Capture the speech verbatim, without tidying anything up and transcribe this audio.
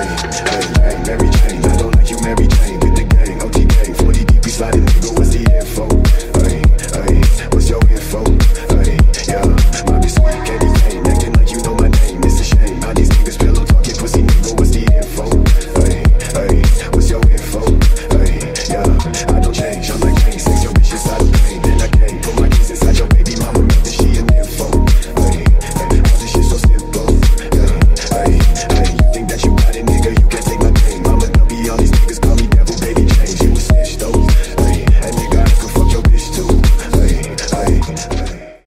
Jane, hey, hey, Mary Jane. I don't like you, Mary Jane. With the gang, O T gang, forty deep, we sliding, nigga.